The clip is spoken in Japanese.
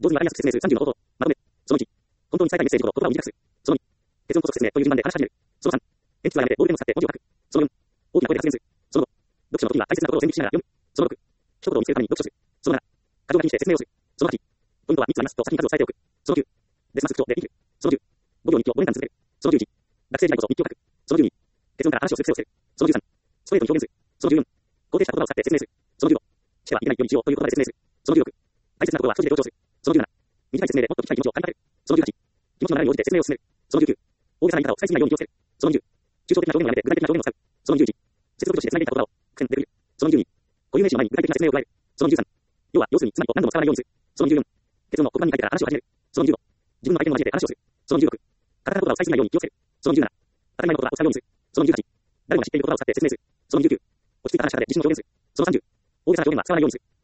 同時にわかりやすく説明する30の方法。まとめ。その1。本当に伝えたいメッセージほど言葉を短くする。その2。結論こそ説明という順番で話し始める。その3。鉛筆はやめてボールペンを使って文字を書く。その4。大きな声で発言する。その5。読書の時は大切なことを線引きしながら読む。その6。一言を見つけるために読書する。その7。箇条書きにして説明をする。その8。ポイントは3つありますと先に数を伝えておく。その9。デスマスクとできる。その10。5秒日記を5年間続ける。その11。学生時代こそ日記を書く。その12。結論から話をする癖をつける。その13。ストレートに表現する。その14。肯定した言葉を使って説明する。その15。してはいけないより一応という言葉で説明する。その16。大切なことは一人で強調する。その17。短い説明でもっと聞きたい気持ちを噛みかける。その18。気持ちの流れに応じて説明を進める。その19。大げさな言い方を使いすぎないように気をつける。その20。抽象的な表現をやめて具体的な表現を使う。その21。接続として繋げていた言葉を苦戦できる。その22。固有名詞の前に具体的な説明を加える。その23。要は、要するに、つまりと何度も使わないようにする。その24。結論を黒板に書いてから話を始める。その25。自分の相手を交えて話をする。その26。カタカナ言葉を使いすぎないように気をつける。その27。当たり前の言葉を使うようにする。その28。誰もが知っている言葉を使って説明する。その29。落ち着いた話し方で自信を表現する。その30。大げさな表現は使わないようにする。